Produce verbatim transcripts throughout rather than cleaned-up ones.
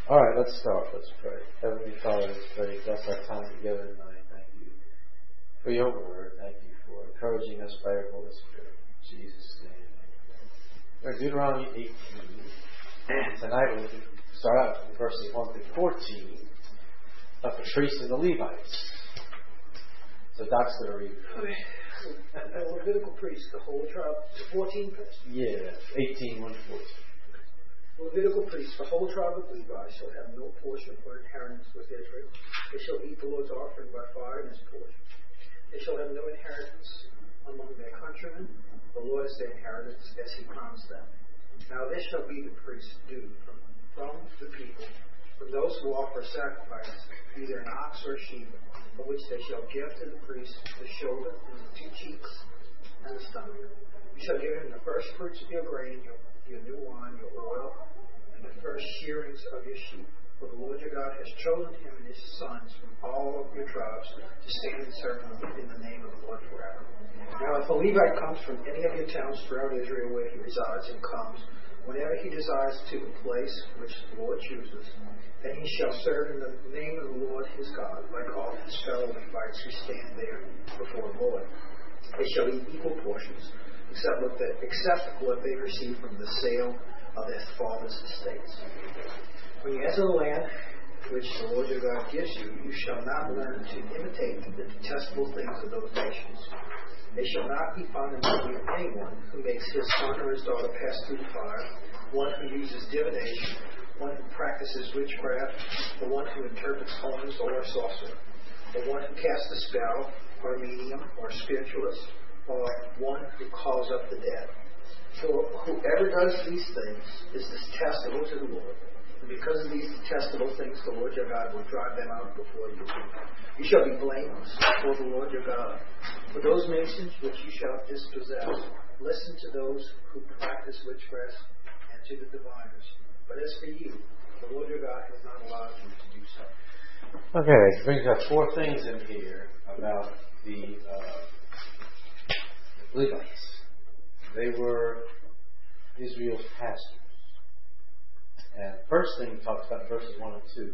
All right, let's start. Let's pray. Heavenly Father, let's pray. Bless our time together tonight. Thank you for your word. Thank you for encouraging us by your Holy Spirit. In Jesus' name. We're in Deuteronomy eighteen. And tonight we'll start out from verses one through fourteen of the priests and the Levites. So Doc's going to read. The Levitical priest, the whole tribe, fourteen first? Yeah, eighteen, one to fourteen. The Levitical priest, the whole tribe of Levi, shall have no portion or inheritance with Israel. They shall eat the Lord's offering by fire in his portion. They shall have no inheritance among their countrymen. The Lord is their inheritance, as he promised them. Now this shall be the priest's due from, from the people, from those who offer sacrifice, either an ox or a sheep, for which they shall give to the priest the shoulder and the two cheeks and the stomach. You shall give him the first fruits of your grain, your, your new wine, your oil, and the first shearings of your sheep. For the Lord your God has chosen him and his sons from all of your tribes to stand and serve him in the name of the Lord forever. Now if a Levite comes from any of your towns throughout Israel where he resides and comes, whenever he desires to a place which the Lord chooses, then he shall serve in the name of the Lord his God, like all his fellow Levites who stand there before the Lord. They shall eat equal portions, except what, the, except what they receive from the sale of their father's estates. When you enter the land which the Lord your God gives you, you shall not learn to imitate the detestable things of those nations. They shall not be found among you anyone who makes his son or his daughter pass through the fire, one who uses divination, one who practices witchcraft, the one who interprets omens or a sorcerer, the one who casts a spell, or a medium, or a spiritualist, or one who calls up the dead. For whoever does these things is detestable to the Lord. And because of these detestable things, the Lord your God will drive them out before you. You shall be blameless before the Lord your God. For those nations which you shall dispossess, listen to those who practice witchcraft and to the diviners. But as for you, the Lord your God has not allowed you to do so. Okay, it brings up four things in here about the uh, Levites. They were Israel's pastors. And first thing he talks about in verses one and two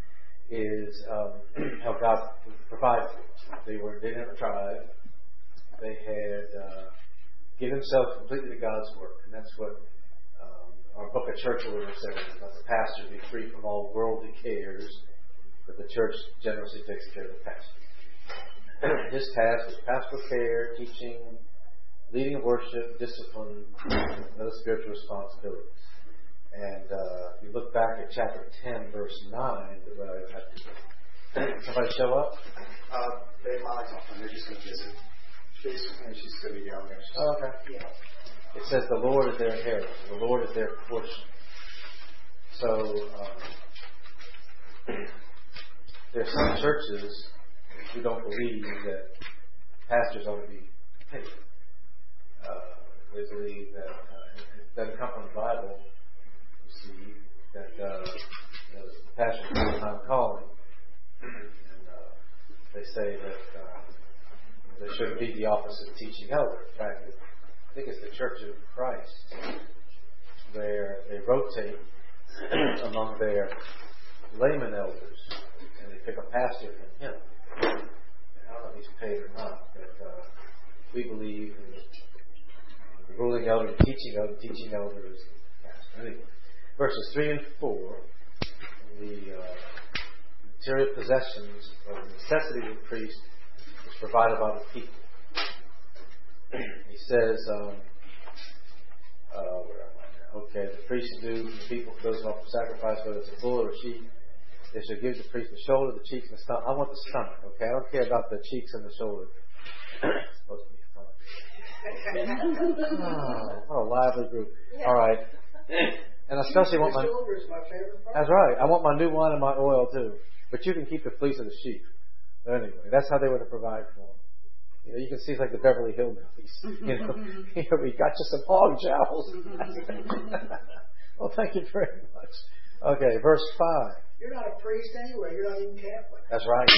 is um, how God provided for them. They were they didn't have a tribe. They had uh, given themselves completely to God's work, and that's what um, our book of church order says about the pastor be free from all worldly cares, but the church generously takes care of the pastor. His task was pastoral care, teaching, leading worship, discipline, and other spiritual responsibilities. And uh, you look back at chapter ten, verse nine. Uh, somebody show up? Uh, they might off, and they're just going to visit. She's, she's going to be down there. Oh, okay. Yeah. It says the Lord is their inheritance. The Lord is their portion. So um, there are some churches who don't believe that pastors ought to be paid. Uh, they believe that uh, it doesn't come from the Bible. See that uh, the pastor is full-time calling, and uh, they say that uh, there shouldn't be the office of teaching elder. In fact, I think it's the Church of Christ where they rotate among their layman elders, and they pick a pastor from him. And I don't know if he's paid or not, but uh, we believe in the ruling elder, the teaching elder, the teaching elder is the pastor. Anyway. Verses three and four, the uh, material possessions or the necessity of the priest is provided by the people. He says, um, uh, where am I now? Okay, the priest do the people, for those who offer sacrifice, whether it's a bull or a sheep, they shall give the priest the shoulder, the cheeks, and the stomach. I want the stomach, okay? I don't care about the cheeks and the shoulder. It's supposed to be fun. Oh, what a lively group. All right. And I especially want my, my favorite part. That's right. I want my new wine and my oil too. But you can keep the fleece of the sheep. But anyway, that's how they were to provide for them. You know, you can see it's like the Beverly Hillbillies. You know, here we got you some hog jowls. Well, thank you very much. Okay, verse five. You're not a priest anyway. You're not even Catholic. That's right.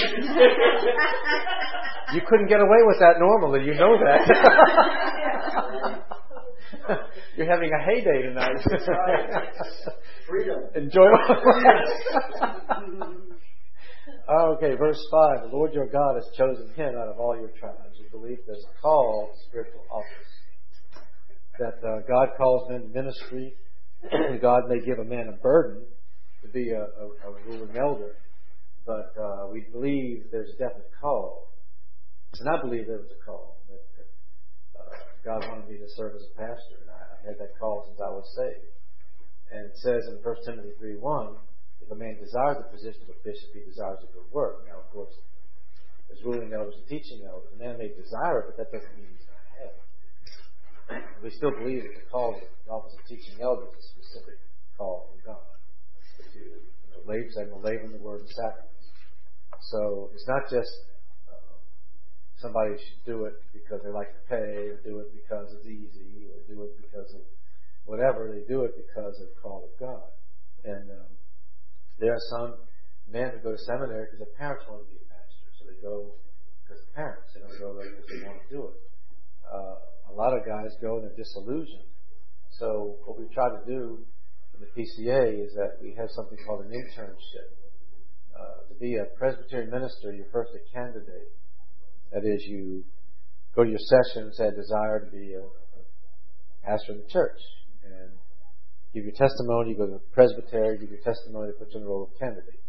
You couldn't get away with that normally. You know that. You're having a heyday tonight. Freedom. Enjoy. Okay, verse five. The Lord your God has chosen him out of all your tribes. You believe there's a call to spiritual office. That uh, God calls men to ministry. God may give a man a burden to be a, a, a ruling elder. But uh, we believe there's a definite call. And I believe there was a call. That, that uh, God wanted me to serve as a pastor. And I, I had that call since I was saved. And it says in First Timothy three one, if a man desires the position of a bishop, he desires a good work. Now, of course, there's ruling elders and teaching elders. A man may desire it, but that doesn't mean he's going to have it. We still believe that the call of the office of teaching elders is a specific call from God. To you know, labor, saying, well, labor in the word and sacraments. So it's not just uh, somebody should do it because they like to pay, or do it because it's easy, or do it because of whatever. They do it because of the call of God. And um, there are some men who go to seminary because their parents want to be a pastor. So they go because of parents. They don't go there because they want to do it. Uh, a lot of guys go and they're disillusioned. So what we try to do in the P C A is that we have something called an internship. Uh, to be a Presbyterian minister, you're first a candidate. That is, you go to your session and say, I desire to be a, a pastor in the church. And give your testimony, you go to the presbytery, give your testimony, they put you in the role of candidates.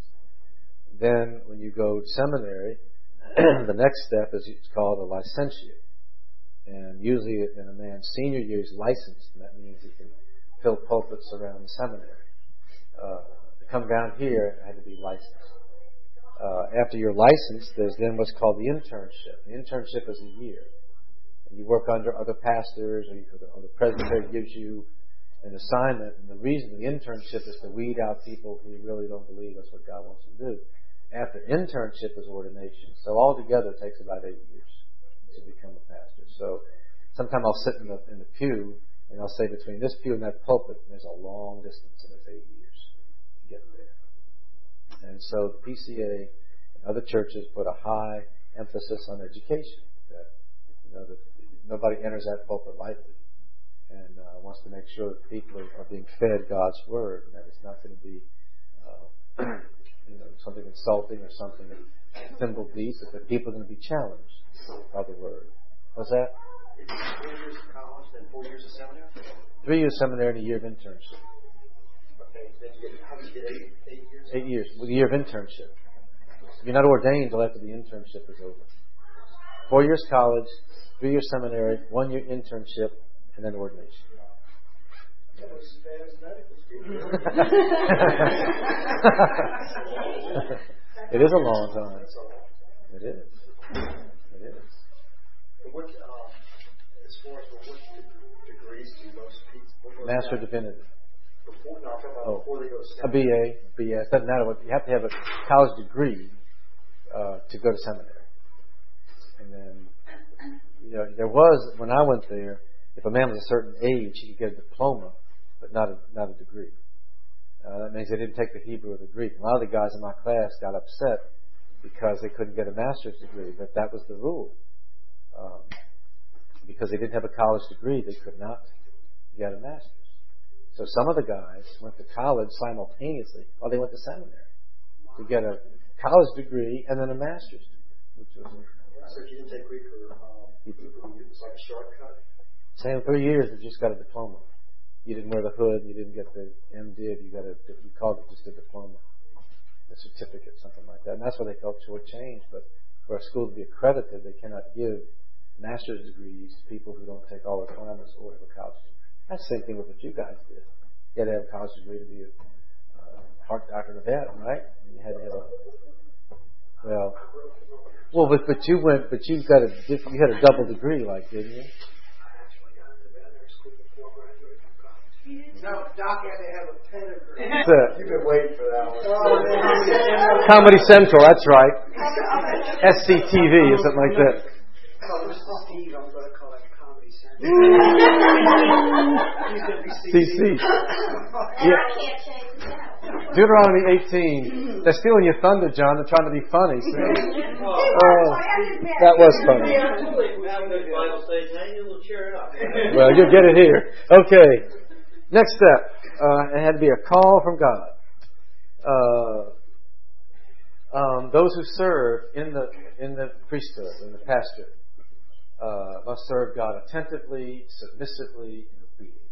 Then, when you go to seminary, the next step is it's called a licentiate. And usually in a man's senior year, he's licensed, and that means he can fill pulpits around the seminary. Uh, to come down here, I had to be licensed. Uh, after you're licensed, there's then what's called the internship. The internship is a year. And you work under other pastors, or, you, or the presbytery gives you an assignment. And the reason the internship is to weed out people who really don't believe that's what God wants to do. After internship is ordination. So altogether it takes about eight years to become a pastor. So sometimes I'll sit in the, in the pew and I'll say between this pew and that pulpit there's a long distance, and it's eight years to get there. And so the P C A and other churches put a high emphasis on education. That you know that nobody enters that pulpit lightly, and uh, wants to make sure that people are, are being fed God's word, and that it's not going to be uh, you know something insulting or something thimble deep, but that people are going to be challenged by the word. What's that? Four years of college, then four years of seminary? Three years seminary and a year of internship. Okay, then you get, how do you get eight, eight years? Eight years, with a year of internship. You're not ordained until after the internship is over. Four years college, three years seminary, one year internship, and then ordination. That was as bad as medical school. It is a long time. It is. It is. What, um, as far as what degrees do most people? Master of Divinity. Before, no, I'm talking about Oh. before they go to A seminary. B A, B S. Doesn't matter what. You have to have a college degree uh, to go to seminary. And then, you know, there was when I went there, if a man was a certain age, he could get a diploma, but not a not a degree. Uh, that means they didn't take the Hebrew or the Greek. A lot of the guys in my class got upset because they couldn't get a master's degree, but that was the rule. Um, because they didn't have a college degree, they could not get a master's. So some of the guys went to college simultaneously while they went to seminary to get a college degree and then a master's degree, which was So if you didn't take Greek or um, Hebrew, it was like a shortcut? same three years, they just got a diploma. You didn't wear the hood, you didn't get the M Div, you got a, you called it just a diploma, a certificate, something like that. And that's why they felt shortchanged. But for a school to be accredited, they cannot give master's degrees to people who don't take all the requirements or have a college degree. That's the same thing with what you guys did. You had to have a college degree to be a uh, heart doctor in Nevada, right? You had to have a well, well, but but you went, but you got a you had a double degree, like didn't you? No, Doc had to have a pedigree. That's it. You've been waiting for that one. Comedy Central, that's right. S C T V or something like that. Oh, Mister Steve, I'm going to call it Comedy Central. C C. Yeah. Deuteronomy eighteen. They're stealing your thunder, John. They're trying to be funny. So. Oh, that was funny. Well, you'll get it here. Okay. Next step. Uh, it had to be a call from God. Uh, um, those who serve in the in the priesthood, in the pastorate, uh, must serve God attentively, submissively, and obediently.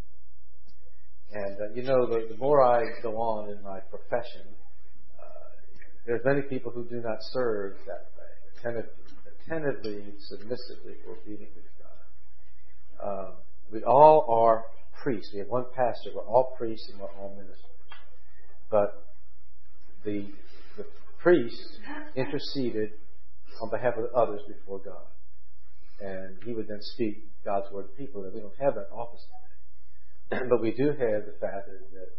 And uh, you know, the, the more I go on in my profession, uh, there's many people who do not serve that way, attentively, attentively submissively, or obediently to God. Um, we all are priests. We have one pastor. We're all priests and we're all ministers. But the the priest interceded on behalf of others before God, and he would then speak God's word to people. And we don't have that office today, but we do have the fact that, that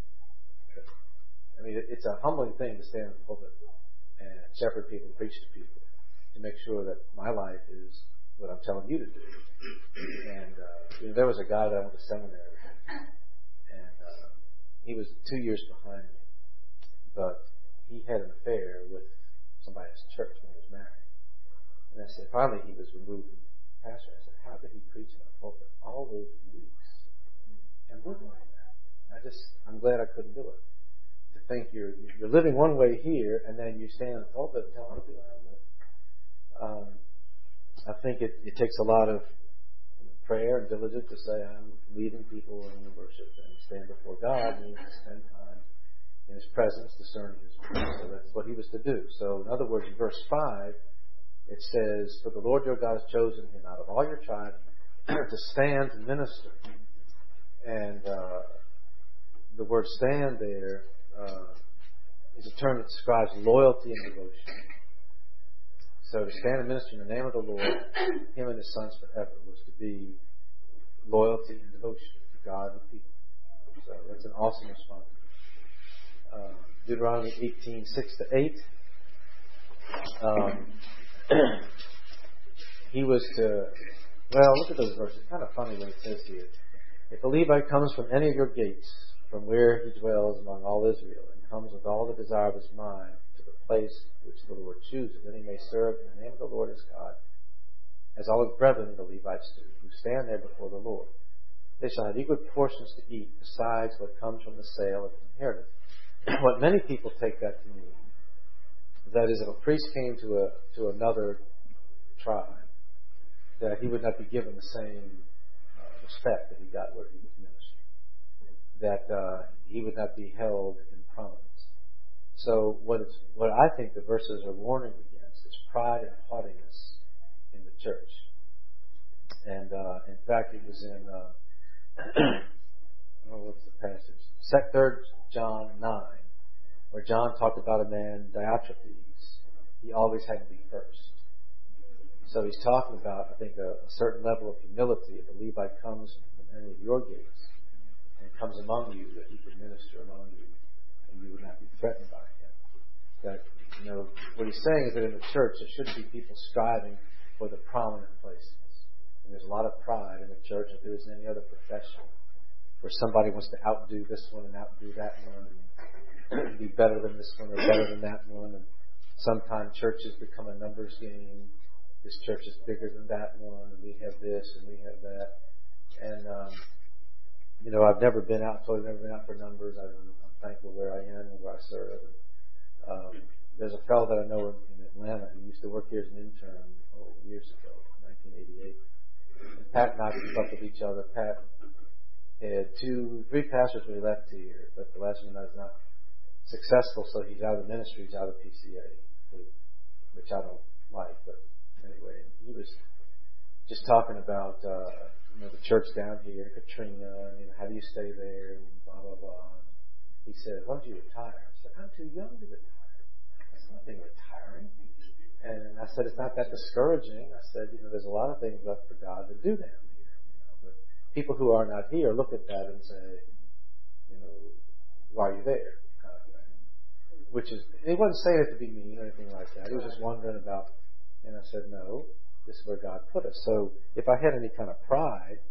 I mean, it's a humbling thing to stand in the pulpit and shepherd people, preach to people, to make sure that my life is what I'm telling you to do. And uh, you know, there was a guy that I went to seminary with, and uh, he was two years behind me, but he had an affair with somebody at his church when he was married. And I said, finally he was removed from pastor. I said, how did he preach in a pulpit all those weeks and live like that? I just, I'm glad I couldn't do it. To think you're you're living one way here, and then you stand in the pulpit and tell them to do it. Um, I think it, it takes a lot of prayer and diligence to say I'm leading people in worship, and stand before God means to spend time in His presence, discerning His word. So that's what he was to do. So in other words, in verse five, it says, "For the Lord your God has chosen him out of all your tribes to stand and minister." And uh, the word "stand" there uh, is a term that describes loyalty and devotion. So to stand and minister in the name of the Lord, Him and His sons forever, was to be loyalty and devotion to God and people. So that's an awesome response. Uh, Deuteronomy eighteen, six to eight. Um, he was to, well, look at those verses. It's kind of funny what it says here. "If a Levite comes from any of your gates, from where he dwells among all Israel, and comes with all the desire of his mind to the place which the Lord chooses, then he may serve in the name of the Lord his God, as all his brethren the Levites do, who stand there before the Lord. They shall have equal portions to eat, besides what comes from the sale of the inheritance." What many people take that to mean, that is, if a priest came to a to another tribe, that he would not be given the same uh, respect that he got where he was ministering, that uh, he would not be held in prominence. So what is, what I think the verses are warning against is pride and haughtiness in the church. And uh, in fact, it was in uh, oh, what's the passage? Third John nine, where John talked about a man, Diotrephes. He always had to be first. So he's talking about, I think, a, a certain level of humility. If a Levite comes from any of your gates and comes among you, that he can minister among you, and you would not be threatened by him. That, you know, what he's saying is that in the church there shouldn't be people striving for the prominent places. And there's a lot of pride in the church, if there isn't any other profession, where somebody wants to outdo this one and outdo that one, and be better than this one or better than that one. And sometimes churches become a numbers game. This church is bigger than that one, and we have this and we have that. And um, you know, I've never been out. So I've never been out for numbers. I'm, I'm thankful where I am and where I serve. And, um, there's a fellow that I know in, in Atlanta who used to work here as an intern oh, years ago, nineteen eighty-eight. And Pat and I keep up with each other. Pat had two, three pastors when he left here, but the last one was not successful, so he's out of the ministry, he's out of P C A, which I don't like, but anyway, he was just talking about, uh, you know, the church down here, Katrina, and, you know, how do you stay there, and blah, blah, blah. He said, "Why don't you retire?" I said, "I'm too young to retire." That's nothing retiring. And I said, "It's not that discouraging." I said, "You know, there's a lot of things left for God to do down here." People who are not here look at that and say, you know, "Why are you there?" kind of thing. Which is, he wasn't saying it to be mean or anything like that. He was just wondering about, and I said, "No, this is where God put us." So if I had any kind of pride,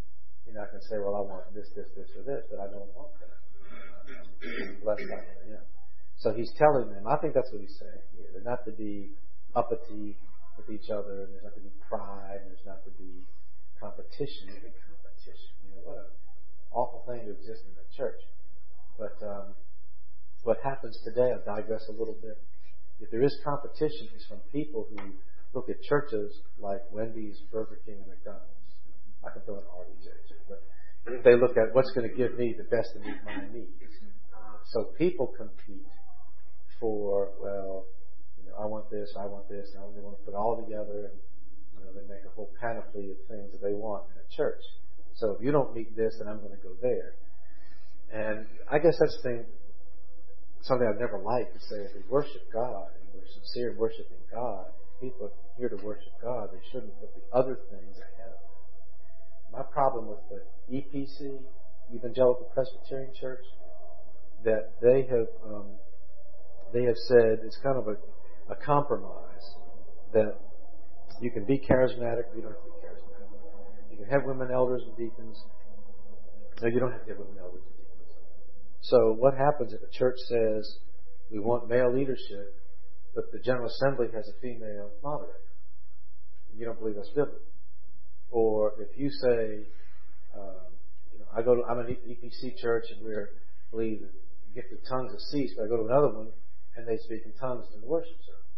You're not going to say, well, I want this, this, this, or this, but I don't want that. Less likely, yeah. So he's telling them, I think that's what he's saying here. They're not to be uppity with each other, and there's not to be pride, and there's not to be competition. Even competition, you know, what an awful thing to exist in the church. But um, what happens today, I'll digress a little bit. If there is competition, it's from people who look at churches like Wendy's, Burger King, and McDonald's. I can throw an Arby's there too, but they look at what's going to give me the best to meet my needs. So people compete for, well, you know, I want this, I want this, and they want to put it all together, and you know, they make a whole panoply of things that they want in a church. So if you don't meet this, then I'm going to go there. And I guess that's the thing, something I've never liked, to say if we worship God, and we're sincere in worshiping God, people are here to worship God, they shouldn't put the other things ahead of them. My problem with the E P C, Evangelical Presbyterian Church, that they have um, they have said it's kind of a, a compromise that you can be charismatic, you don't have to be charismatic. You can have women elders and deacons. No, you don't have to have women elders and deacons. So what happens if a church says we want male leadership, but the General Assembly has a female moderator? You don't believe that's biblical. Or if you say, uh, you know, I go to, I'm an E P C church and we believe that the gift of tongues has ceased, but I go to another one and they speak in tongues in the worship service.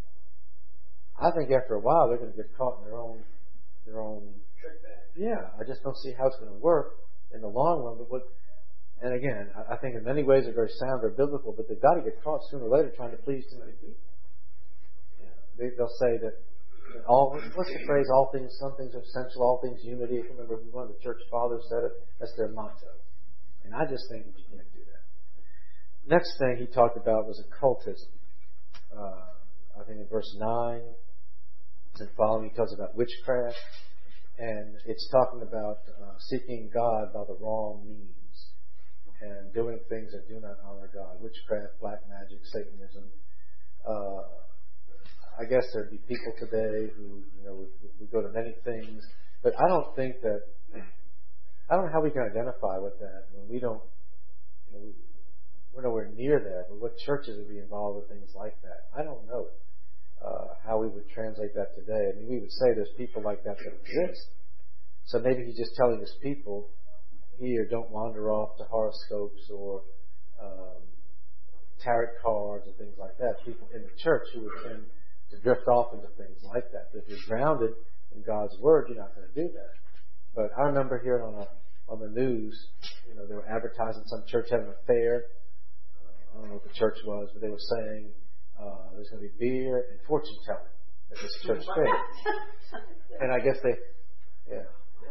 I think after a while they're going to get caught in their own, their own trick bag. Yeah, I just don't see how it's going to work in the long run. But what, and again, I think in many ways they're very sound, very biblical, but they've got to get caught sooner or later trying to please too many people. Yeah. They, they'll say that. All what's the phrase? All things, some things are essential. All things unity. If you remember, one of the church fathers said it. That's their motto, and I just think that you can't do that. Next thing he talked about was occultism. Uh, I think in verse nine and following, he talks about witchcraft, and it's talking about uh, seeking God by the wrong means and doing things that do not honor God. Witchcraft, black magic, Satanism. Uh, I guess there'd be people today who, you know, would, would go to many things, but I don't think that, I don't know how we can identify with that when we don't, you know, we're nowhere near that, but what churches would be involved with things like that? I don't know uh, how we would translate that today. I mean, we would say there's people like that that exist. So maybe he's just telling his people here, don't wander off to horoscopes or um, tarot cards and things like that. People in the church who would tend to drift off into things like that. But if you're grounded in God's Word, you're not going to do that. But I remember hearing on a, on the news, you know, they were advertising some church having a fair. Uh, I don't know what the church was, but they were saying uh, there's going to be beer and fortune telling at this church fair. And I guess they, yeah.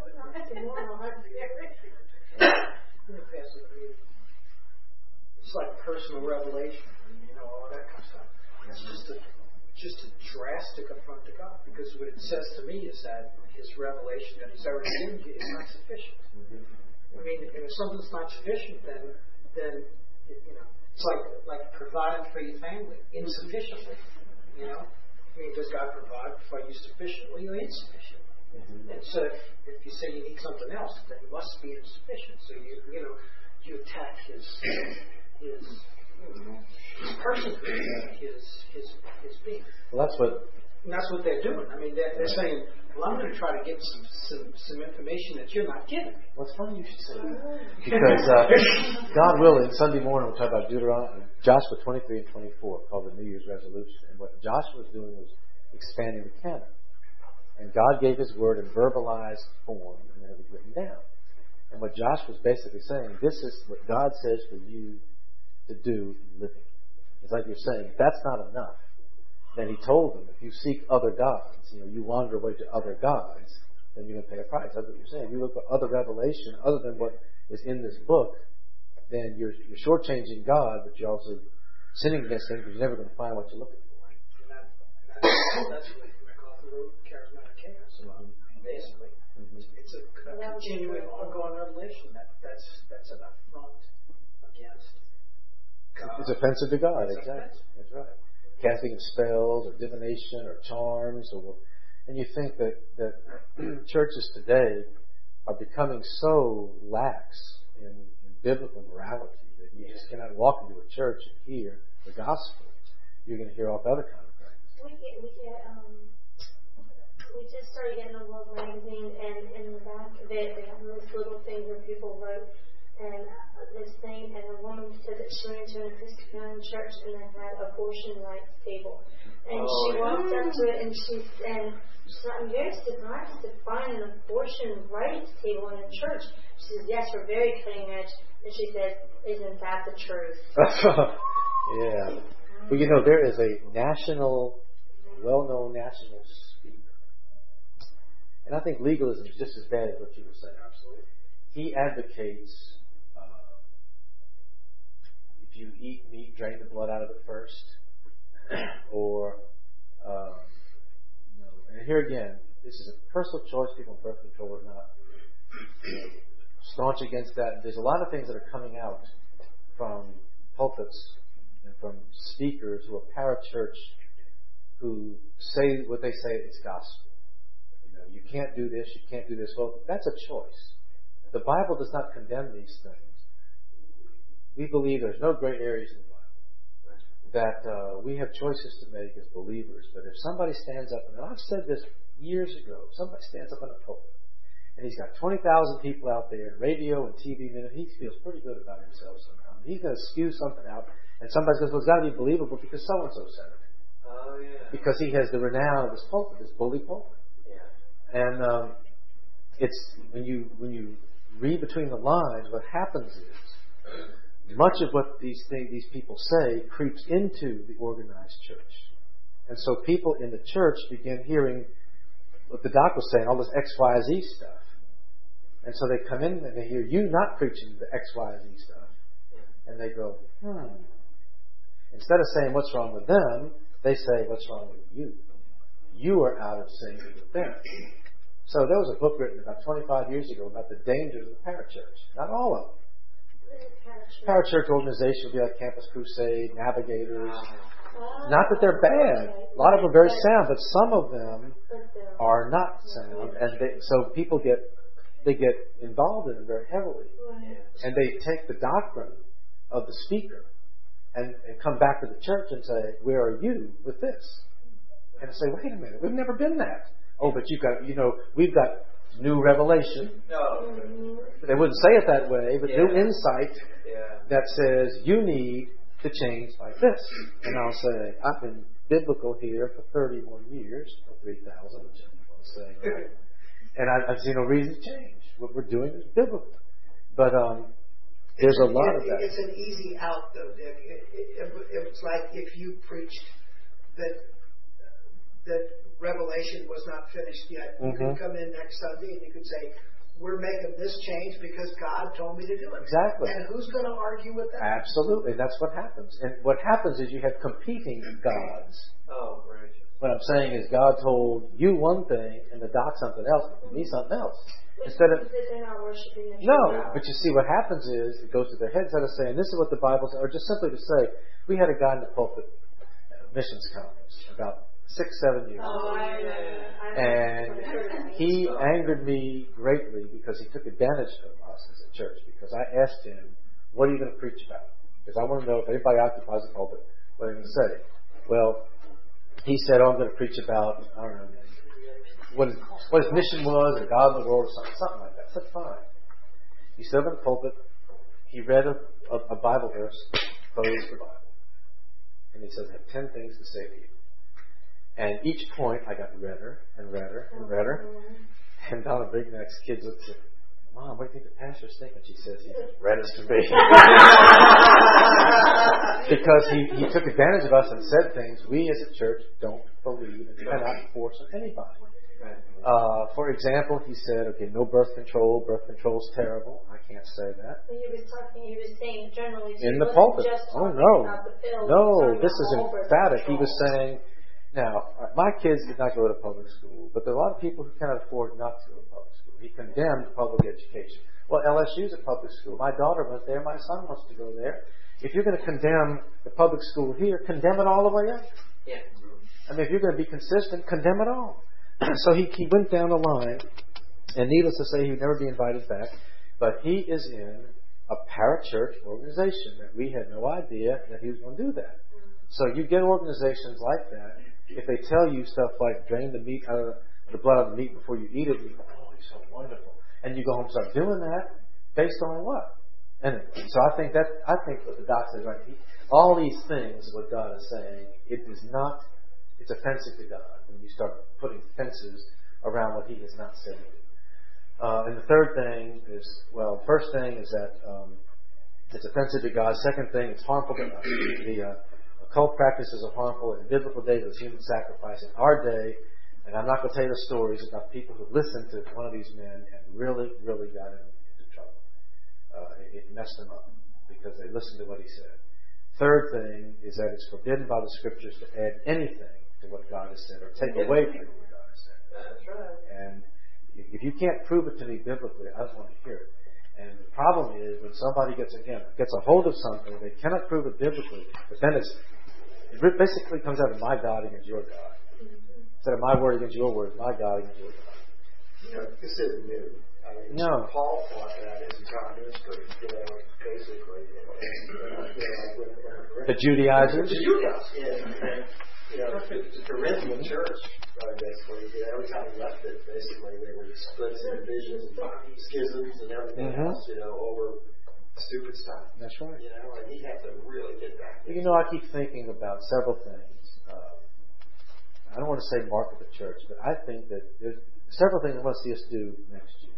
It's like personal revelation, you know, all that kind of stuff. It's just a just a drastic affront to God, because what it says to me is that His revelation that He's already given you is not sufficient. Mm-hmm. I mean, if something's not sufficient, then then it, you know, it's like like providing for your family insufficiently. You know, I mean, does God provide for you sufficiently or insufficiently? Mm-hmm. And so, if, if you say you need something else, then it must be insufficient. So you you know you attack His His. His person, his his his being. Well, that's what. And that's what they're doing. I mean, they're, they're saying, "Well, I'm going to try to get some, some some information that you're not giving me." Well, it's funny you should say that, because uh, God willing, Sunday morning we'll talk about Deuteronomy, Joshua twenty-three and twenty-four, called the New Year's resolution. And what Joshua was doing was expanding the canon. And God gave His word in verbalized form, and then it was written down. And what Joshua was basically saying, this is what God says for you to do living. It's like you're saying, if that's not enough, then He told them, if you seek other gods, you know, you wander away to other gods, then you're going to pay a price. That's what you're saying. If you look for other revelation other than what is in this book, then you're, you're shortchanging God, but you're also sinning against Him, because you're never going to find what you're looking for. And that, that's, that's what MacArthur wrote, Charismatic Chaos, about, basically. Mm-hmm. It's a, a continuing, ongoing revelation that, that's, that's an affront against God. It's offensive to God, it's exactly. Offensive. That's right. Casting of spells or divination or charms, or and you think that that churches today are becoming so lax in, in biblical morality that you just cannot walk into a church and hear the gospel. You're going to hear all other kind of things. We get, we get, um, we just started getting a World magazine, and in the back of it, they have this little thing where people wrote, and this thing, and a woman said that she went to an Episcopalian church and they had abortion rights table, and oh, she yeah. walked up to it and she and she said, "I'm very surprised to find an abortion rights table in a church." She says, "Yes, we're very cutting edge," and she says, "Isn't that the truth?" Yeah. Well, you know, there is a national, well-known national speaker, and I think legalism is just as bad as what you were saying. Absolutely. He advocates uh, if you eat meat, drain the blood out of it first, or um, you know, and here again, this is a personal choice. People on birth control or not, you know, staunch against that. There's a lot of things that are coming out from pulpits and from speakers who are parachurch, who say what they say is gospel. You know, you can't do this, you can't do this. Well, that's a choice. The Bible does not condemn these things. We believe there's no gray areas in the Bible. That uh, we have choices to make as believers. But if somebody stands up, and I've said this years ago, if somebody stands up in a pulpit, and he's got twenty thousand people out there, radio and T V minute, he feels pretty good about himself somehow. He's going to spew something out, and somebody says, "Well, it's got to be believable because so-and-so said it." Oh, yeah. Because he has the renown of this pulpit, this bully pulpit. Yeah. And um, it's when you when you read between the lines, what happens is much of what these things, these people say creeps into the organized church, and so people in the church begin hearing what the doc was saying, all this X Y Z stuff, and so they come in and they hear you not preaching the X Y Z stuff, and they go, hmm. Instead of saying what's wrong with them, they say what's wrong with you. You are out of sync with them. So there was a book written about twenty-five years ago about the dangers of the parachurch. Not all of them. Parachurch organization would be like Campus Crusade, Navigators. Not that they're bad. A lot of them are very sound, but some of them are not sound, and they, so people get they get involved in it very heavily, and they take the doctrine of the speaker and, and come back to the church and say, "Where are you with this?" And say, "Wait a minute, we've never been that." Oh, but you've got, you know, we've got new revelation. No. They wouldn't say it that way, but yeah. new insight yeah. that says you need to change like this. And I'll say, I've been biblical here for thirty-one years, or three thousand, which I want to say. Right? And I, I've seen no reason to change. What we're doing is biblical. But um, there's a lot it, of that. It's an easy out, though, Dick. It, it, it, it's like if you preached that that Revelation was not finished yet. You mm-hmm. could come in next Sunday and you could say, "We're making this change because God told me to do it." Exactly. And who's going to argue with that? Absolutely. That's what happens. And what happens is you have competing gods. Oh, right. What I'm saying is God told you one thing and the doc something else, and me something else. Instead of they're not worshiping the no, but you see what happens is it goes to their head instead of saying this is what the Bible says, or just simply to say, we had a guy in the pulpit at a missions conference about six, seven years oh, ago. I, I, I, and he angered me greatly because he took advantage of us as a church, because I asked him, "What are you going to preach about?" Because I want to know if anybody occupies the pulpit, what are you going to say? Well, he said, "Oh, I'm going to preach about, I don't know, what his, what his mission was, or God in the world, or something, something like that." I said, "Fine." He stood up in the pulpit, he read a, a, a Bible verse, closed the Bible, and he said, "I have ten things to say to you." And each point, I got redder and redder and redder. And Donna Brignack's kids looked at, "Mom, what do you think the pastor's thinking?" She says, "He's as red as can be." Because he, he took advantage of us and said things we as a church don't believe and cannot force on anybody. Uh, for example, he said, "Okay, no birth control. Birth control's terrible." I can't say that. He was talking. He was saying generally. In the pulpit. Oh no, no. This is emphatic. He was saying, now, my kids did not go to public school, but there are a lot of people who cannot afford not to go to public school. He condemned public education. Well, L S U's a public school. My daughter went there. My son wants to go there. If you're going to condemn the public school here, condemn it all the way up. Yeah. I mean, if you're going to be consistent, condemn it all. So he, he went down the line, And needless to say, he would never be invited back. But he is in a parachurch organization that we had no idea that he was going to do that. So you get organizations like that. If they tell you stuff like drain the meat out of the blood out of the meat before you eat it, you go, oh, he's so wonderful. And you go home and start doing that based on what? Anyway, so I think that I think what the doc says, right? He, all these things, what God is saying, it is not, it's offensive to God when you start putting fences around what He has not said. Uh, and the third thing is, well, the first thing is that um, it's offensive to God. Second thing, it's harmful to us. The uh, occult practices are harmful. In biblical days, it was human sacrifice. In our day, and I'm not going to tell you the stories about people who listened to one of these men and really, really got into trouble. Uh, it, it messed them up because they listened to what he said. Third thing is that it's forbidden by the Scriptures to add anything to what God has said or take away from what God has said. That's right. And if you can't prove it to me biblically, I don't want to hear it. And the problem is when somebody gets, again, gets a hold of something, they cannot prove it biblically, but then it's, it basically comes out of my God against your God. Instead of my word against your word, my God against your God. You know, this isn't new. I mean, no. Paul fought that his entire ministry, you know, basically. You know, you know, with, with, the Judaizers? The Judaizers, yeah. And, you know, the, the Corinthian church, uh, basically, you know, every time he left it, basically, they were splits and divisions and schisms and everything mm-hmm. else, you know, over stupid stuff. That's right. You know, and he had to really get back. You know, I keep thinking about several things. Uh, I don't want to say market the church, but I think that there's several things I want to see us do next year.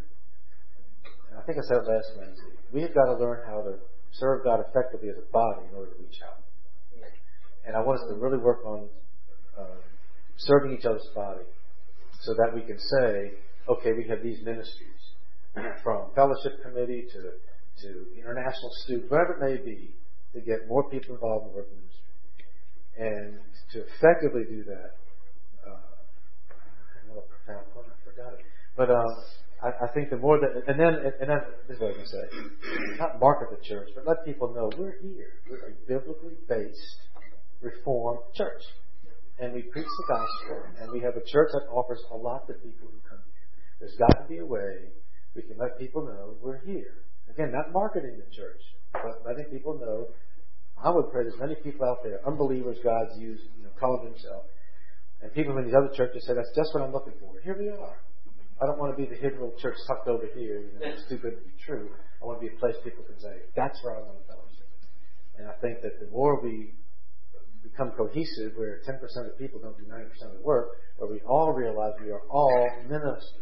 And I think I said it last Wednesday. We have got to learn how to serve God effectively as a body in order to reach out. And I want us to really work on uh, serving each other's body so that we can say, okay, we have these ministries from fellowship committee to, to international students, whatever it may be, to get more people involved in work ministry. And to effectively do that, uh, another profound point, I forgot it. But uh, I, I think the more that, and then, and then, this is what I'm going to say, not market the church, but let people know we're here. We're a biblically based Reformed church. And we preach the gospel, and we have a church that offers a lot to people who come here. There's got to be a way we can let people know we're here. Again, not marketing the church, but letting people know. I would pray there's many people out there, unbelievers God's used, you know, calling himself. And people in these other churches say, that's just what I'm looking for. Here we are. I don't want to be the hidden little church tucked over here. You know, it's too good to be true. I want to be a place people can say, that's where I want to fellowship. And I think that the more we become cohesive, where ten percent of people don't do ninety percent of the work, where we all realize we are all ministers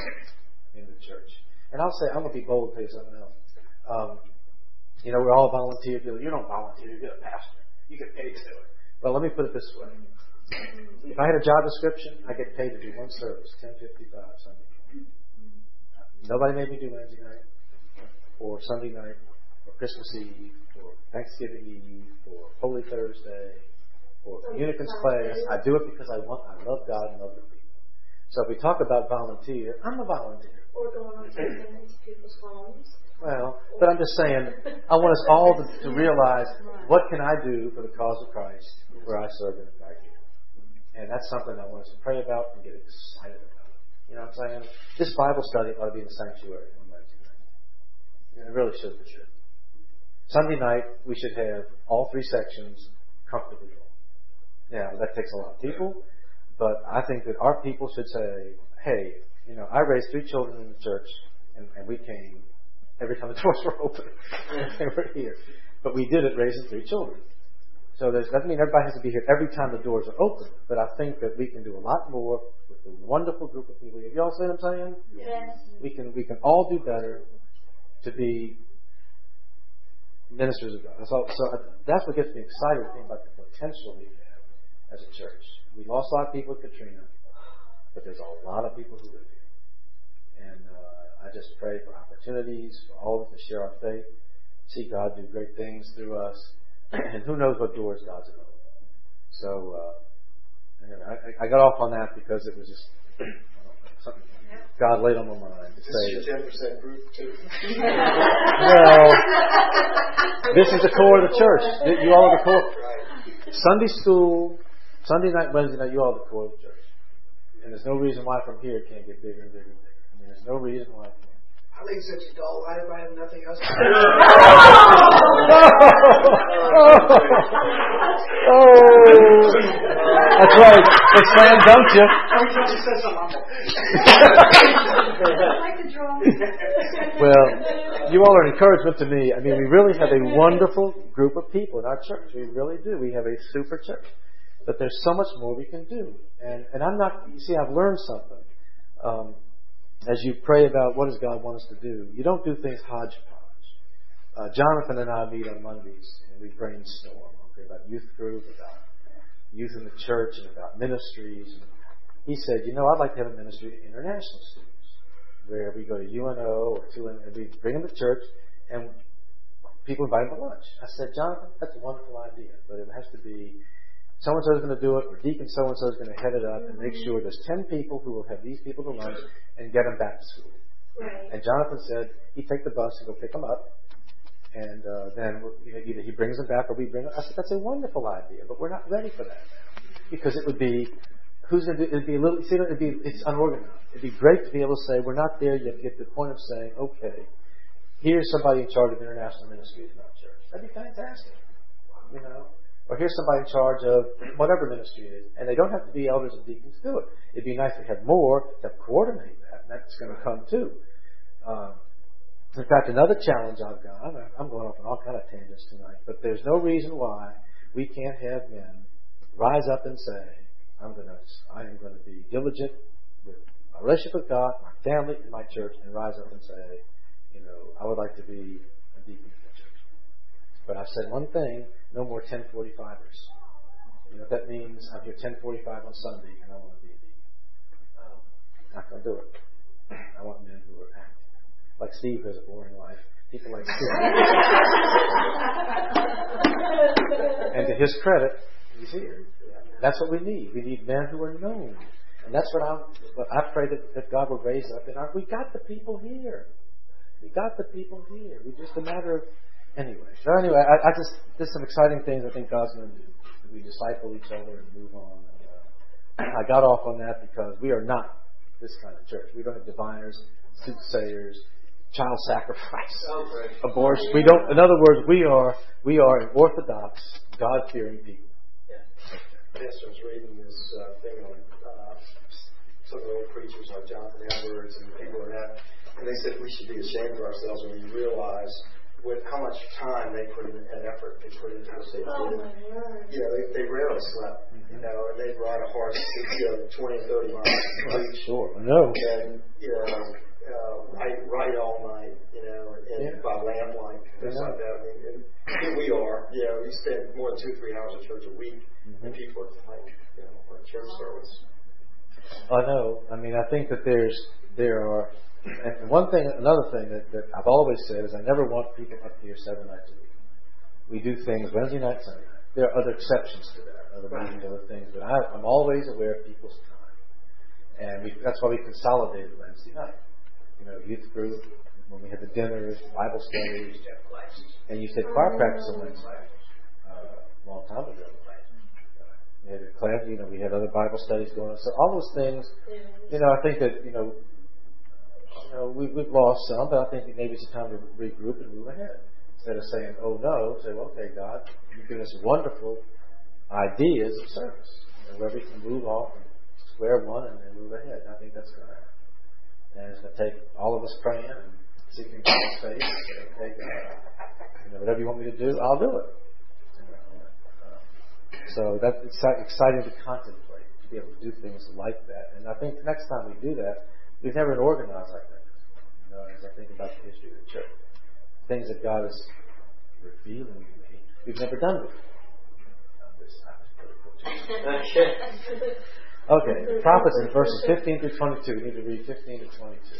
in the church. And I'll say, I'm going to be bold and tell you something else. Um, you know, we're all volunteer. You don't volunteer, you're a pastor. You get paid to do it. Well, let me put it this way. If I had a job description, I get paid to do one service, ten fifty-five Sunday. Nobody made me do Wednesday night, or Sunday night, or Christmas Eve, or Thanksgiving Eve, or Holy Thursday, or communicants class. I do it because I want, I love God and love the people. So if we talk about volunteer, I'm a volunteer. Or going on to people's homes. Well, but I'm just saying, I want us all to, to realize what can I do for the cause of Christ where I serve in back here. And that's something I want us to pray about and get excited about. You know what I'm saying? This Bible study ought to be in the sanctuary on Wednesday night. You know, it really should. It should. Sunday night, we should have all three sections comfortably full. Now, that takes a lot of people, but I think that our people should say, hey, you know, I raised three children in the church, and, and we came every time the doors were open. And we're here. But we did it raising three children. So that doesn't mean everybody has to be here every time the doors are open, but I think that we can do a lot more with a wonderful group of people. Have y'all see what I'm saying? Yes. We can, we can all do better to be ministers of God. So, so that's what gets me excited to think about the potential we have as a church. We lost a lot of people with Katrina, but there's a lot of people who live here. And uh, I just pray for opportunities for all of us to share our faith, see God do great things through us, and who knows what doors God's going to open. So uh, anyway, I, I got off on that because it was just something God laid on my mind to this say. This is your ten percent group too. Well, this is the core of the church. You all are the core. Sunday school, Sunday night, Wednesday night, you all are the core of the church. And there's no reason why from here it can't get bigger and bigger and bigger. I mean, there's no reason why I can't. I lead such a dull life, I have nothing else to do. Oh, that's right. It's slam dunked you. Every time she says something, I like to draw. Well, you all are an encouragement to me. I mean, we really have a wonderful group of people in our church. We really do. We have a super church. But there's so much more we can do. And and I'm not, you see, I've learned something. Um, as you pray about what does God want us to do, you don't do things hodgepodge. Uh, Jonathan and I meet on Mondays, and we brainstorm okay, about youth group, about youth in the church, and about ministries. And he said, you know, I'd like to have a ministry to international students, where we go to U N O or to, and we bring them to church, and people invite them to lunch. I said, Jonathan, that's a wonderful idea, but it has to be so-and-so is going to do it, or Deacon so-and-so is going to head it up and make sure there's ten people who will have these people to lunch and get them back to school. Right. And Jonathan said he'd take the bus and go pick them up, and uh, then you know, either he brings them back or we bring them. I said, that's a wonderful idea, but we're not ready for that now. Because it would be, who's going to do, it'd be a little, see, it'd be, it's unorganized. It'd be great to be able to say, we're not there yet to get to the point of saying, okay, here's somebody in charge of international ministries in our church. That'd be fantastic, you know. Or here's somebody in charge of whatever ministry it is. And they don't have to be elders and deacons to do it. It'd be nice to have more to coordinate that. And that's going to come too. Um, in fact, another challenge I've got, I'm, I'm going off on all kind of tangents tonight, but there's no reason why we can't have men rise up and say, I'm going to, I am going to be diligent with my relationship with God, my family, and my church, and rise up and say, you know, I would like to be a deacon in the church. But I've said one thing, no more ten forty-fivers. You know what that means? I'm here ten forty-five on Sunday and I want to be a deacon. Um, not going to do it. I want men who are active. Like Steve, who has a boring life. People like Steve. And to his credit, he's here. That's what we need. We need men who are known. And that's what I'm, what I pray that, that God will raise up in our, we got the people here. We got the people here. We just a matter of, anyway. So anyway, I, I just, there's some exciting things I think God's going to do. We disciple each other and move on. And, uh, I got off on that because we are not this kind of church. We don't have diviners, soothsayers, child sacrifice, abortion. We don't, in other words, we are, we are an orthodox, God-fearing people. Yes, I was reading this uh, thing on uh, some of the old preachers like Jonathan Edwards and people like that, and they said we should be ashamed of ourselves when we realize with how much time they put in and effort they put into what they Oh did. my word. You know, they, they rarely slept, you know, and they'd ride a horse, you know, twenty, thirty miles to preach. Sure, I know. And, you know, uh, write, write all night, you know, and, and Yeah. by lamplight, things Yeah. like that. I mean, and here we are, you know, we spend more than two, three hours at church a week, Mm-hmm. and people are like, you know, for a church service. I know. I mean, I think that there's, there are, and one thing, another thing that, that I've always said is I never want people up here seven nights a week. We do things Wednesday night, Sunday night. There are other exceptions to that, other meetings, other things, but I, I'm always aware of people's time. And we, that's why we consolidated Wednesday night. You know, youth group, when we had the dinners, Bible studies, and you said choir practice on Wednesday uh, a long time ago. We had a class, you know, we had other Bible studies going on. So all those things, you know, I think that, you know, you know we, we've lost some, but I think that maybe it's a time to regroup and move ahead. Instead of saying, oh no, say, well, okay, God, you've given us wonderful ideas of service. You know, where we can move off and square one and then move ahead. And I think that's going to happen. And it's going to take all of us praying and seeking God's face and saying, okay, God, you know, whatever you want me to do, I'll do it. So that's exciting to contemplate, to be able to do things like that. And I think next time we do that, we've never been organized like that. You know, as I think about the history of the church, things that God is revealing to me, we've never done before. Okay, the prophets in verses fifteen through twenty-two. We need to read fifteen to twenty-two.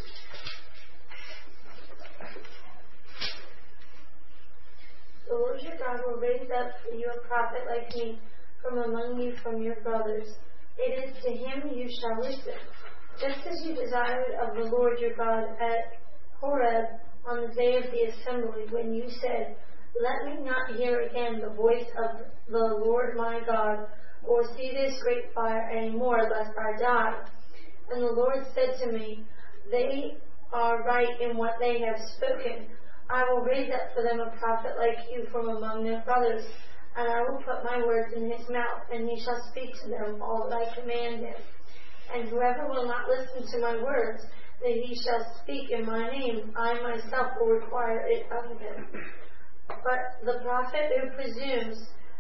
The Lord your God will raise up for you a prophet like me from among you, from your brothers. It is to him you shall listen. Just as you desired of the Lord your God at Horeb on the day of the assembly, when you said, let me not hear again the voice of the Lord my God, or see this great fire any more, lest I die. And the Lord said to me, they are right in what they have spoken. I will raise up for them a prophet like you from among their brothers, and I will put my words in his mouth, and he shall speak to them all that I command him. And whoever will not listen to my words, that he shall speak in my name, I myself will require it of him. But the prophet who presumes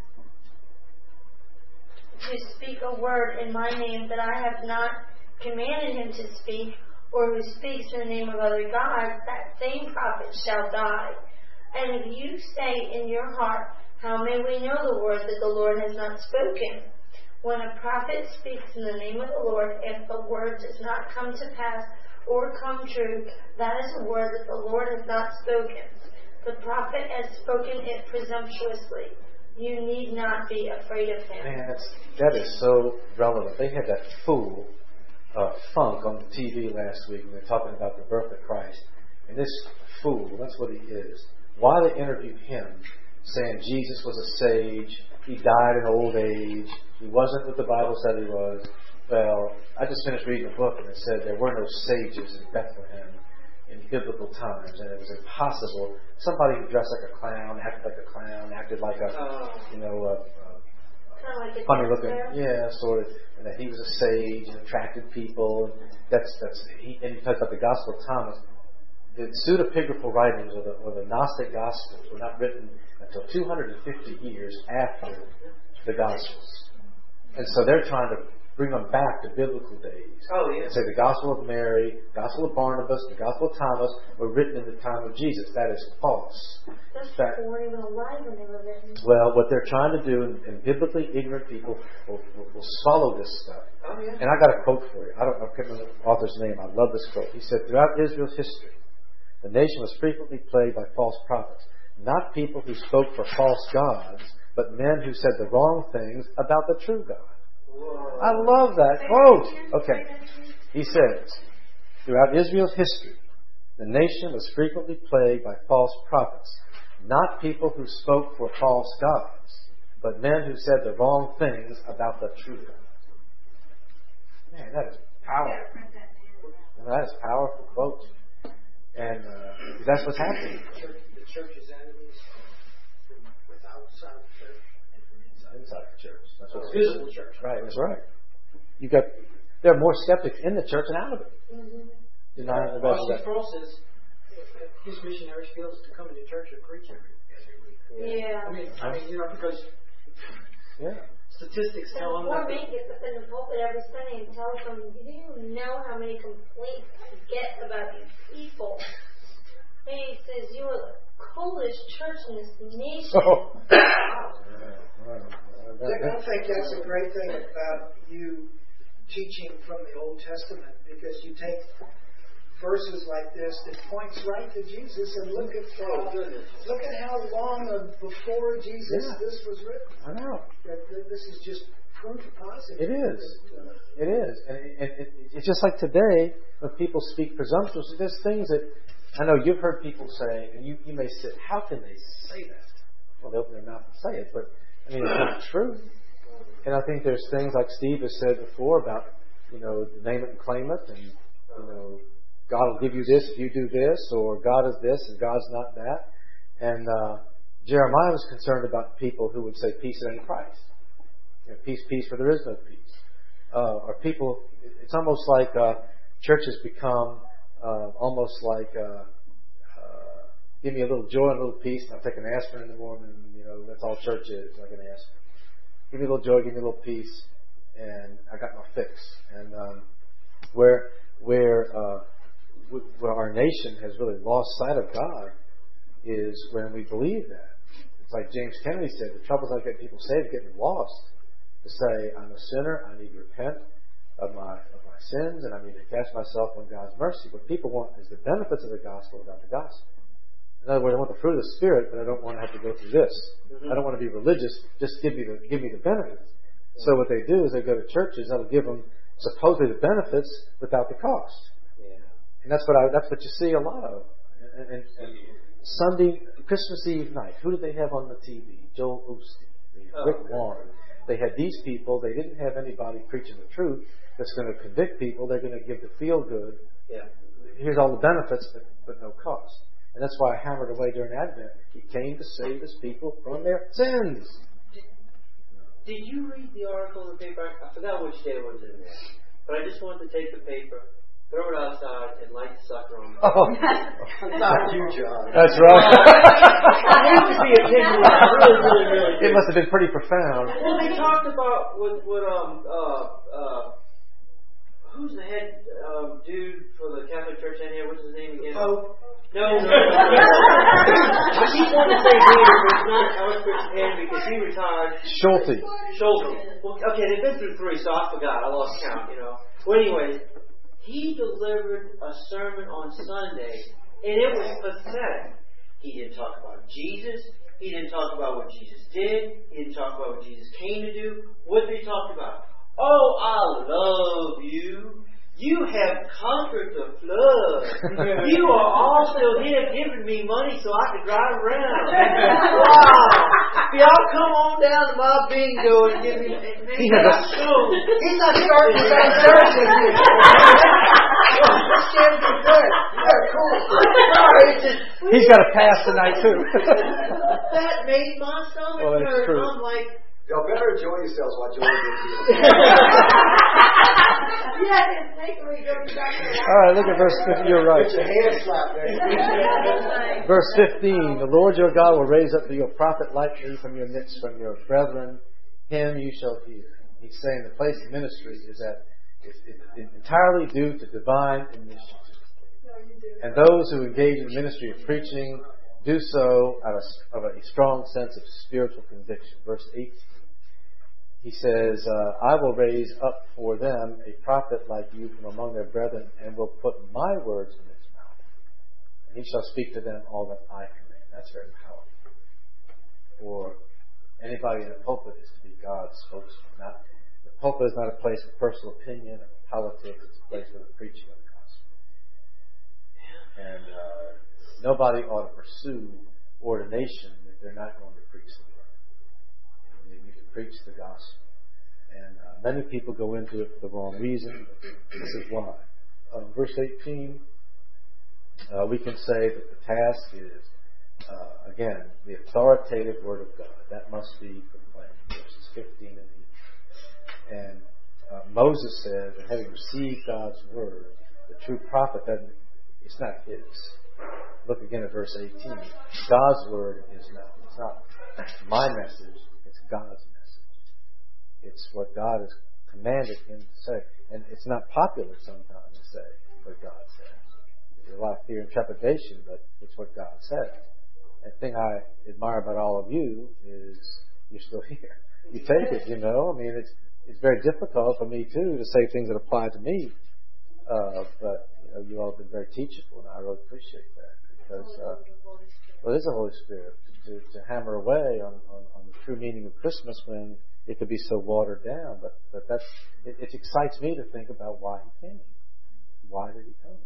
to speak a word in my name that I have not commanded him to speak, or who speaks in the name of other gods, that same prophet shall die. And if you say in your heart, how may we know the word that the Lord has not spoken? When a prophet speaks in the name of the Lord, if the word does not come to pass or come true, that is a word that the Lord has not spoken. The prophet has spoken it presumptuously. You need not be afraid of him. Man, that's, that is so relevant. They had that fool uh, Funk on the T V last week, and they're talking about the birth of Christ. And this fool, that's what he is. Why they interviewed him, saying Jesus was a sage, he died in old age, he wasn't what the Bible said he was. Well, I just finished reading a book, and it said there were no sages in Bethlehem in biblical times, and it was impossible. Somebody who dressed like a clown, acted like a clown, acted like a, uh, you know, a, a like a funny looking, there. yeah, sort of, and that he was a sage and attracted people. And that's that's he. And he talks about the Gospel of Thomas. The pseudepigraphal writings, or the, or the Gnostic Gospels, were not written until two hundred fifty years after the Gospels, and so they're trying to bring them back to biblical days. Oh, yeah. And say the Gospel of Mary, Gospel of Barnabas, the Gospel of Thomas were written in the time of Jesus. That is false. Those That, people weren't even alive when they were written. well, what they're trying to do, and, and biblically ignorant people will, will, will swallow this stuff. Oh, yeah. And I got a quote for you. I don't I can't remember the author's name. I love this quote. He said, throughout Israel's history, the nation was frequently plagued by false prophets. Not people who spoke for false gods, but men who said the wrong things about the true God. Whoa. I love that quote. Okay. He says, throughout Israel's history, the nation was frequently plagued by false prophets. Not people who spoke for false gods, but men who said the wrong things about the true God. Man, that is powerful. That is a powerful quote. And uh, that's what's happening. The, church, the church's enemies from without outside the church and from inside. Inside the church. That's what's Visible church. Right, that's right. You got there are more skeptics in the church than out of it. Mm-hmm. Denying the best of Austin that. Sproul says his missionaries feels to come into church and preach every, every week. Yeah. I mean, I mean, you know, because Yeah. statistics So tell them poor that. man gets up in the pulpit every Sunday and tells them, "Do you know how many complaints I get about these people?" And he says, "You are the coldest church in this nation." Oh. Dick, I think that's a great thing about you teaching from the Old Testament, because you take verses like this that points right to Jesus, and look at uh, look at how long before Jesus Yeah. this was written. I know. That, that this is just proof positive. It is. That, uh, It is. And it, it, it's just like today, when people speak presumptuously, there's things that I know you've heard people say, and you, you may say, how can they say that? Well, they open their mouth and say it, but I mean, it's not true. And I think there's things like Steve has said before about, you know, name it and claim it, and, you know, God will give you this if you do this, or God is this and God's not that. And uh, Jeremiah was concerned about people who would say peace in Christ. You know, peace, peace, for there is no peace. Uh, or people, it's almost like uh, churches become uh, almost like, uh, uh, give me a little joy and a little peace, and I'll take an aspirin in the morning, and, you know, that's all church is, like an aspirin. Give me a little joy, give me a little peace, and I got my fix. And um, where, where, uh, where our nation has really lost sight of God is when we believe that. It's like James Kennedy said, the trouble is not getting people saved, getting lost. To say, I'm a sinner, I need to repent of my of my sins, and I need to cast myself on God's mercy. What people want is the benefits of the gospel without the gospel. In other words, I want the fruit of the Spirit, but I don't want to have to go through this. Mm-hmm. I don't want to be religious. Just give me the give me the benefits. So what they do is they go to churches that'll give them supposedly the benefits without the cost. Yeah. And that's what I that's what you see a lot of. And, and, and Sunday, Christmas Eve night, who did they have on the T V? Joel Osteen, Oh, Rick Warren. They had these people. They didn't have anybody preaching the truth that's going to convict people. They're going to give the feel good. Yeah. here's all the benefits, but, but no cost. And that's why I hammered away during Advent. He came to save His people from their sins. Did you read the article in the paper? I forgot which day it was in there. But I just wanted to take the paper, throw it outside, and light the sucker on. Oh. Not you, John. That's right. I hate to be a pig. Really, really, really. It must have been pretty profound. Well, they talked about what, what um, uh, uh, who's the head um, dude for the Catholic Church in here? What's his name again? Oh. No, no, no. I keep wanting to say Peter, but it's not Archbishop Henry because he retired. Schulte. Schulte. Well, okay, they've been through three, so I forgot. I lost count, you know. Well, anyway, he delivered a sermon on Sunday, and it was pathetic. He didn't talk about Jesus. He didn't talk about what Jesus did. He didn't talk about what Jesus came to do. What did he talk about? Oh, I love you. You have conquered the flood. You are also here giving me money so I can drive around. Wow. Y'all come on down to my bingo and give me He has a show. He's not starting his own church with you. This can't be good. You're cool. Sorry, it's just, He's got a pass tonight, too. that made my stomach Well, that's hurt. true. I'm like, Y'all better enjoy yourselves while Joy gives you. Yeah, it's make me go back to All right, look at verse fifteen. You're right. Get your hand slapped there. Verse fifteen, the Lord your God will raise up to you a prophet like me from your midst, from your brethren. Him you shall hear. He's saying the place of ministry is that it's, it's entirely due to divine initiative. And those who engage in the ministry of preaching do so out of a strong sense of spiritual conviction. Verse eighteen. He says, uh, I will raise up for them a prophet like you from among their brethren, and will put my words in his mouth. And he shall speak to them all that I command. That's very powerful. For anybody in a pulpit is to be God's spokesman. Not, the pulpit is not a place of personal opinion or politics. It's a place for the preaching of the gospel. And uh, nobody ought to pursue ordination if they're not going to preach the word. They need to preach the gospel. And uh, many people go into it for the wrong reason. This is why. Uh, verse eighteen, uh, we can say that the task is, uh, again, the authoritative word of God. That must be proclaimed. Verses fifteen and eighteen. And uh, Moses said that having received God's word, the true prophet, doesn't, it's not his. Look again at verse eighteen. God's word is not. It's not my message. It's God's message. It's what God has commanded him to say. And it's not popular sometimes to say what God says. There's a lot of fear and trepidation, but it's what God says. And the thing I admire about all of you is you're still here. You take it, you know. I mean, it's it's very difficult for me, too, to say things that apply to me. Uh, but, you know, you all have been very teachable, and I really appreciate that. Because, uh, well, it is the Holy Spirit to, to hammer away on, on, on the true meaning of Christmas when it could be so watered down. But, but that's, it, it excites me to think about why he came. Why did he come?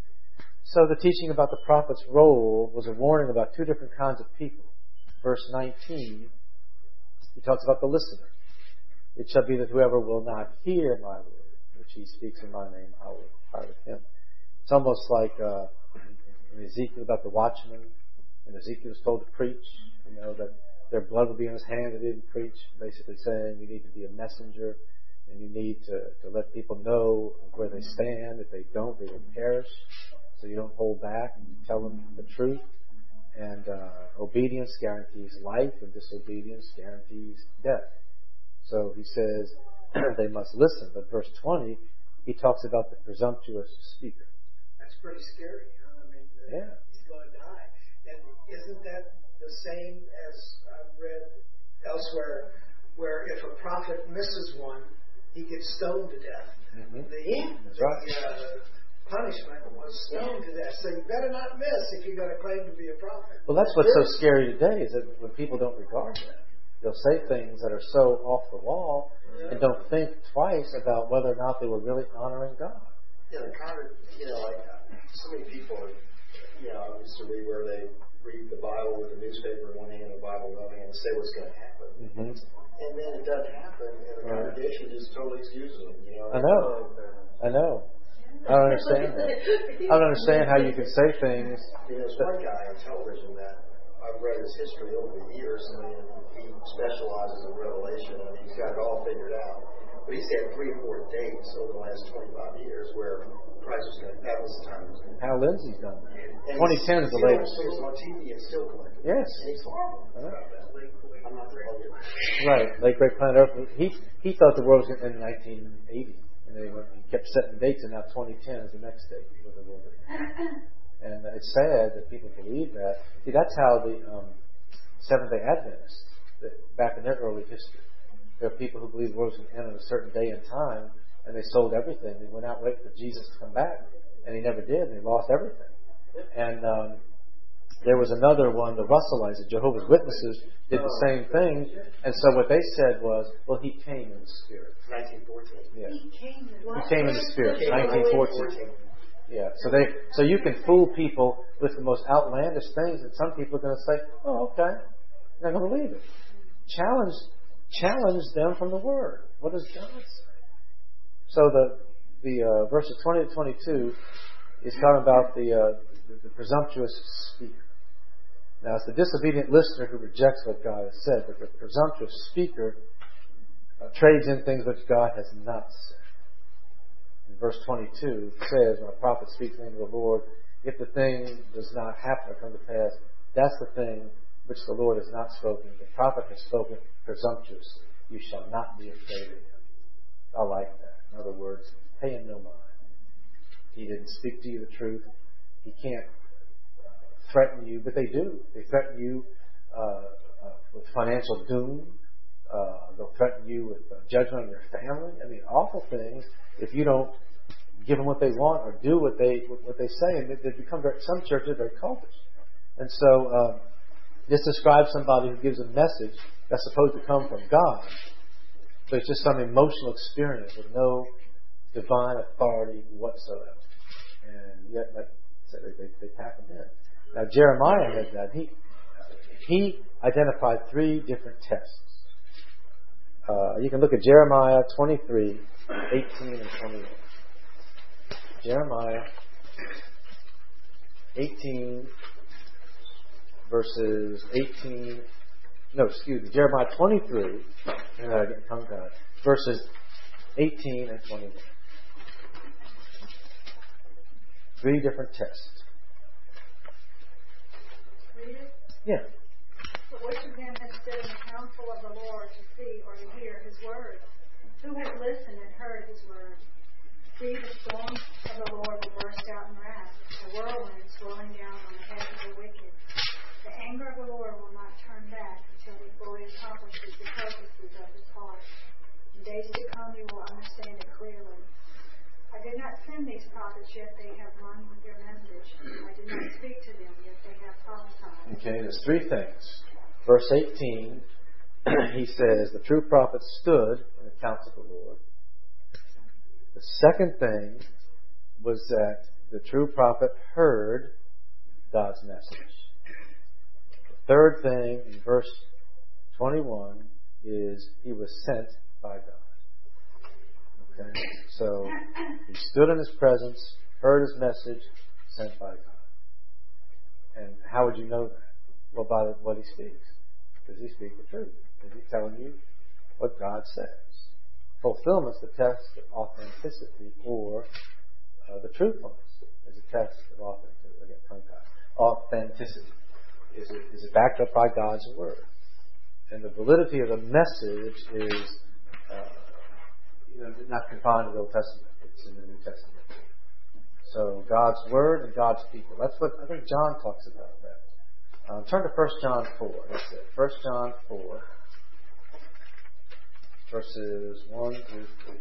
So the teaching about the prophet's role was a warning about two different kinds of people. Verse nineteen, he talks about the listener. It shall be that whoever will not hear my word, which he speaks in my name, I will depart with him. It's almost like uh, in Ezekiel about the watchman, and Ezekiel was told to preach, you know, that their blood would be in his hand if they didn't preach, basically saying you need to be a messenger, and you need to, to let people know where they stand. If they don't, they will perish. So you don't hold back and tell them the truth. And uh, obedience guarantees life, and disobedience guarantees death. So he says they must listen. But verse twenty, he talks about the presumptuous speaker. That's pretty scary, huh? I mean, the, Yeah. he's going to die. And isn't that the same as I've read elsewhere, where if a prophet misses one, he gets stoned to death? Mm-hmm. The, That's right. the uh, punishment was stoned to death. So you better not miss if you're going to claim to be a prophet. Well, that's what's so scary today, is that when people don't regard that, they'll say things that are so off the wall Yeah. and don't think twice about whether or not they were really honoring God. Yeah, the kind of, you know, like so many people, you know, I used to read where they read the Bible with a newspaper in one hand and the Bible in the other hand and say what's going to happen. Mm-hmm. And then it doesn't happen, and the Right. congregation just totally excuses them, you know. I know. I know. I don't understand that. I don't understand how you can say things. You know, there's one guy on television that I've read his history over the years, and he specializes in Revelation, and he's got it all figured out. But he's had three or four dates over the last twenty-five years where Christ was going to, that was the time he was going to. Hal Lindsey's done that. And twenty ten is the latest. He was on T V and still collecting. Yes. And he's horrible Uh-huh. about that. I'm not the Right, like Great Planet Earth. He he thought the world was going to end in nineteen eighty, and they went, he kept setting dates, and now twenty ten is the next date for the world. And it's sad that people believe that. See, that's how the um, Seventh Day Adventists, that back in their early history, there are people who believe the world was going to end on a certain day and time, and they sold everything. They went out waiting for Jesus to come back, and he never did. And they lost everything. And um, there was another one, the Russellites, the Jehovah's Witnesses, did the same thing. And so what they said was, well, he came in the Spirit. nineteen fourteen. Yeah. He came in He came in the Spirit. nineteen fourteen. Yeah. So they, so you can fool people with the most outlandish things, and some people are going to say, oh, okay. They're not going to believe it. Challenge, challenge them from the Word. What does God say? So the the uh, verses twenty to twenty-two is talking about the, uh, the the presumptuous speaker. Now, it's the disobedient listener who rejects what God has said, but the presumptuous speaker uh, trades in things which God has not said. In verse twenty-two, it says, when a prophet speaks in the name of the Lord, if the thing does not happen or come to pass, that's the thing which the Lord has not spoken. The prophet has spoken presumptuously. You shall not be afraid of him. I like that. In other words, pay him no mind. He didn't speak to you the truth. He can't threaten you, but they do. They threaten you uh, uh, with financial doom. Uh, they'll threaten you with uh, judgment on your family. I mean, awful things if you don't give them what they want or do what they what they say. And they, they become very, some churches are very cultish. And so um, this describes somebody who gives a message that's supposed to come from God, but it's just some emotional experience with no divine authority whatsoever. And yet, like I said, they, they pack them in. Now, Jeremiah had that. He he identified three different tests. Uh, you can look at Jeremiah twenty-three, eighteen, and twenty-one. Jeremiah eighteen, verses eighteen. No, excuse me. Jeremiah twenty-three, and I get tongue tied. Verses eighteen and twenty-one. Three different tests. Read it. Yeah. But which of them has stood in the counsel of the Lord to see or to hear his word? Who has listened and heard his word? See, the storm of the Lord will burst out in wrath, the whirlwind swirling down on the head of the wicked. The anger of the Lord will not turn back until he fully accomplishes the purposes of his heart. In days to come you will understand it clearly. I did not send these prophets, yet they have run with their message. I did not speak to them, yet they have prophesied. Okay, there's three things. Verse eighteen, he says, the true prophet stood in the counsel of the Lord. The second thing was that the true prophet heard God's message. The third thing in verse twenty-one is he was sent by God. Okay, so he stood in his presence, heard his message, sent by God. And how would you know that? Well, by what he speaks. Does he speak the truth? Is he telling you what God says? Fulfillment's the test of authenticity, or uh, the truthfulness is a test of authenticity. I get tongue-tied. Authenticity. Is it, is it backed up by God's word? And the validity of the message is uh, you know, not confined to the Old Testament. It's in the New Testament. So God's word and God's people. That's what I think John talks about that. Um, turn to First John four. That's it. First John four, verses one through three.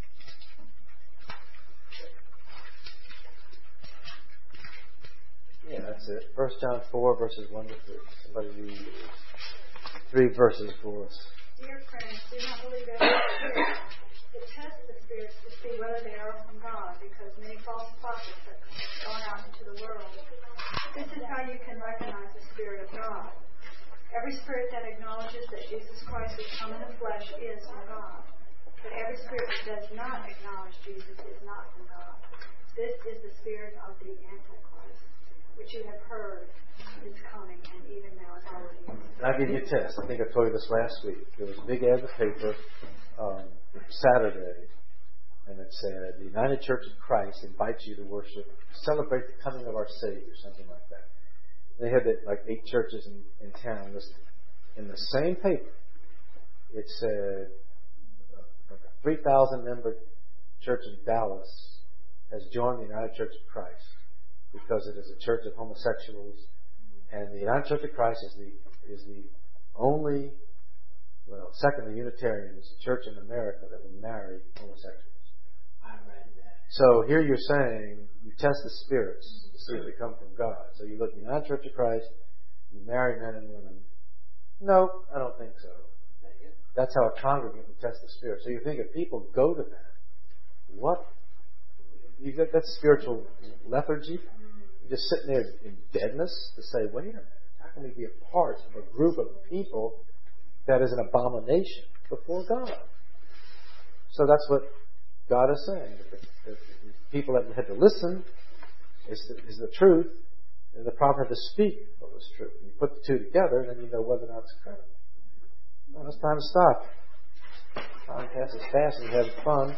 Yeah, that's it. First John four, verses one to three. Somebody read three verses for us. Dear friends, do not believe every spirit, but test the spirits to see whether they are from God, because many false prophets have gone out into the world. This is how you can recognize the Spirit of God. Every spirit that acknowledges that Jesus Christ is come in the flesh is from God. But every spirit that does not acknowledge Jesus is not from God. This is the spirit of the Antichrist, which you have heard is coming, and even now it's already in. I'll give you a test. I think I told you this last week. There was a big ad in the paper um, Saturday, and it said, "The United Church of Christ invites you to worship, celebrate the coming of our Savior," something like that. They had that, like eight churches in, in town listed. In the same paper, it said uh, a three thousand member church in Dallas has joined the United Church of Christ because it is a church of homosexuals, and the United Church of Christ is the is the only, well, second to Unitarians, church in America that will marry homosexuals. I read that. So here you're saying you test the spirits to see if they come from God. So you look at the United Church of Christ, you marry men and women. No, I don't think so. That's how a congregant would test the spirit. So you think if people go to that, what? You get that spiritual lethargy? You're just sitting there in deadness to say, wait a minute, how can we be a part of a group of people that is an abomination before God? So that's what God is saying. The, the, the people that had to listen is the, is the truth, and the prophet had to speak what was true. You put the two together, then you know whether or not it's credible. Well, it's time to stop. Time passes fast and you have fun.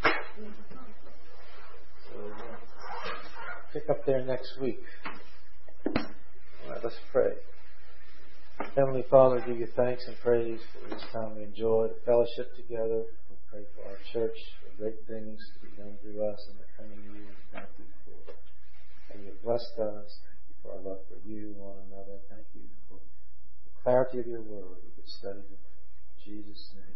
So, uh, pick up there next week. All right, let's pray. Heavenly Father, we give you thanks and praise for this time we enjoyed, the fellowship together. We pray for our church, for great things to be done through us in the coming years. Thank you for how you have blessed us. Thank you for our love for you and one another. Thank you for the clarity of your word. We could study it in Jesus' name.